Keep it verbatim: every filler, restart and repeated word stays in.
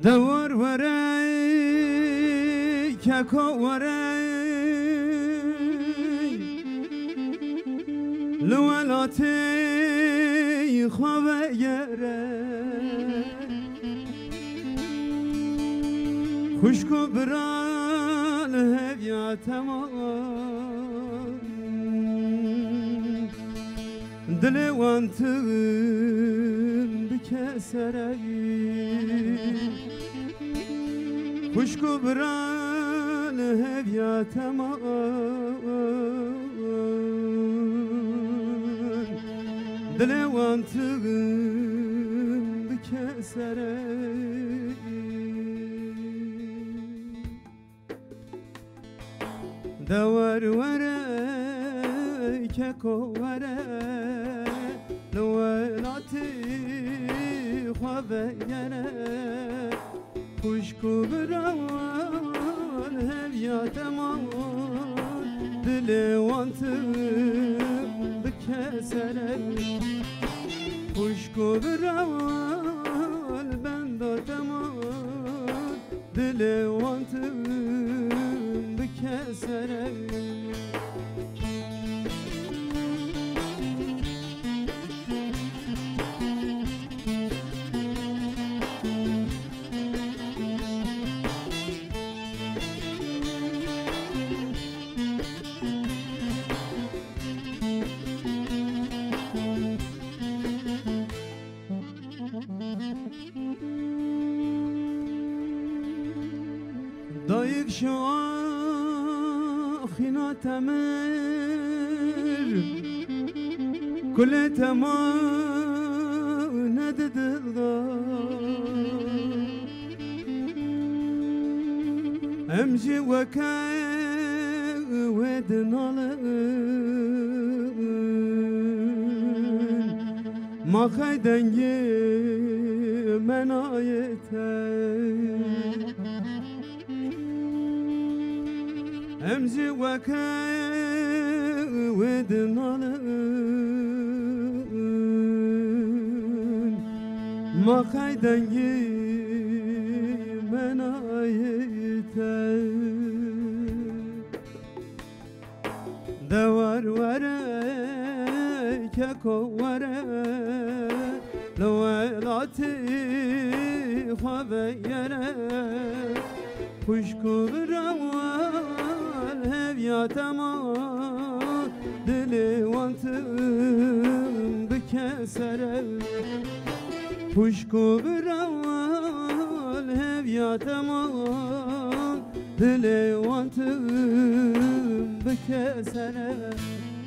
دور وری ککو وری لولاتی خواب یره خوشکو برال هویاتمان دل وانتم بکسری خوشکو برال هویاتمان دل وانتم بکسری دور وره ککو وره لولاتی خواب یره خوشکو برال هویاتمان دل وانتم بکسره خوشکو برال بنداتمان دل وانتم بکسره دایک شاخینا تمر کل تمام نددلدار امجي وكاي ودنالن ما خيدنجي منايتي امزي وكاي ودنالن ما خيدنجي منايتي دور ورا ككو ورا لويلاتي خبيره خوشکو برال هویاتمان دل وانتم بکسره خوشکو برال هویاتمان دل وانتم بکسره